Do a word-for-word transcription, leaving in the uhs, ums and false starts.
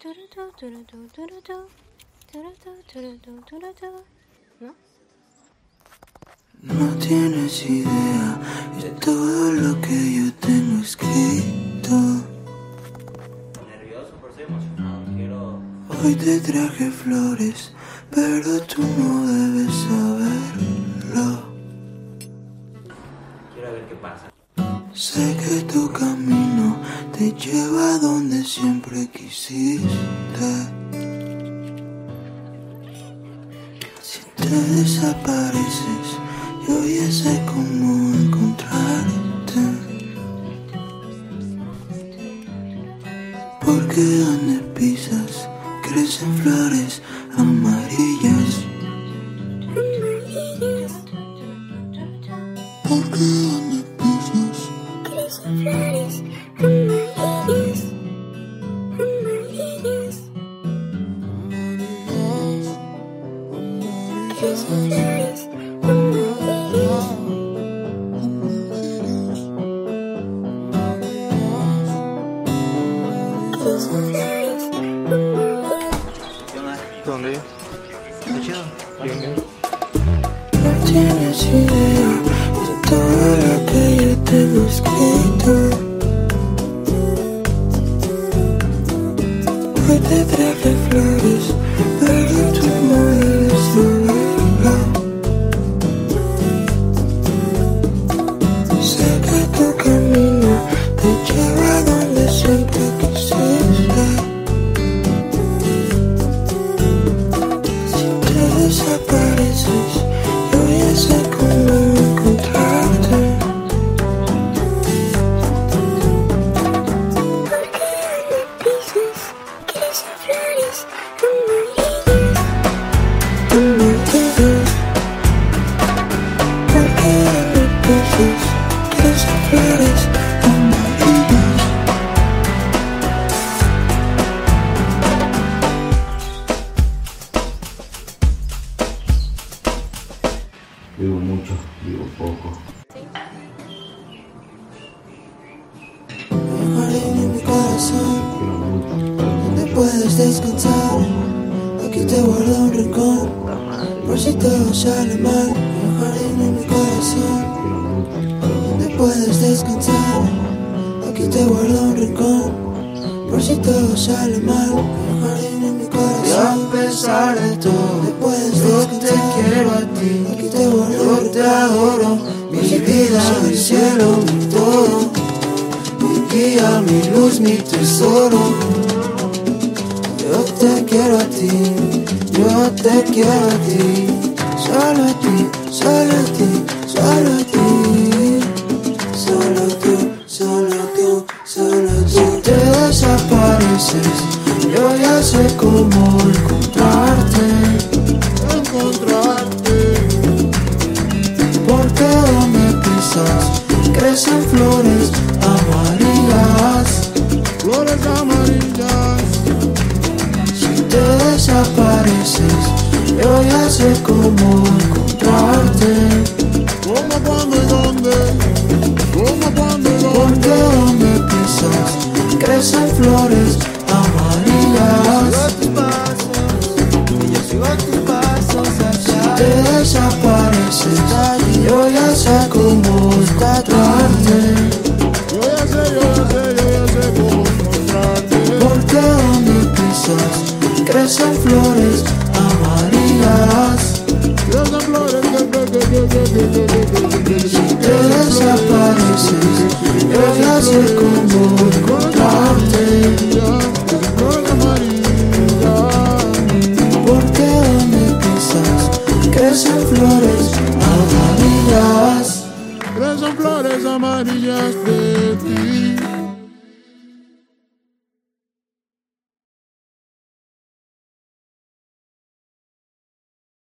¿No? No tienes idea de todo lo que yo tengo escrito. Nervioso, por ser emocionado, quiero... Hoy te traje flores, pero tú no debes saberlo. Quiero ver qué pasa. Sé que tu camino te lleva a donde siempre quisiste. Si te desapareces, yo ya sé cómo encontrarte. Porque donde pisas crecen flores amarillas. Porque donde pisas crecen flores amarillas. Amarillas. Amarillas. Crecen flores amarillas. Crecen flores amarillas. ¿Dónde? ¿Está chido? Bien, bien. No tienes idea de todo lo que yo tengo escrito. Hoy te traje flores, pero tú no debes saberlo. Sé que tu camino te lleva a donde siempre quisiste. Si te desapareces, yo ya sé cómo encontrarte. Porque donde pisas crecen flores amarillas. Amarillas. Porque donde pisas crecen flores amarillas. Vivo mucho, vivo poco. El jardín en mi corazón, Quiero mucho, donde puedes descansar. Aquí te guardo un rincón, por si todo sale mal. El jardín en mi corazón, quiero mucho, donde puedes descansar. Aquí te guardo un rincón, por si todo sale mal. El jardín en mi corazón, y a pesar de todo, te puedes yo te quiero a ti. Aquí te guardo, yo te adoro, mi vida, mi cielo, mi todo, mi guía, mi luz, mi tesoro. Yo te quiero a ti, yo te quiero a ti, solo a ti, solo a ti, solo a ti, solo tú, solo tú, solo tú. Si te desapareces, yo ya sé cómo encontrarte, encontrarte. Porque donde pisas crecen flores amarillas, flores amarillas. Si te desapareces, yo ya sé cómo encontrarte. ¿Cómo, cuándo y dónde? ¿Cómo, cuándo y dónde? Porque donde pisas crecen flores amarillas. Sigo tus pasos, y yo sigo tus pasos allá. Si te desapareces, yo ya sé cómo encontrarte. Yo ya sé, yo ya sé, yo ya sé cómo encontrarte. Porque donde pisas crecen flores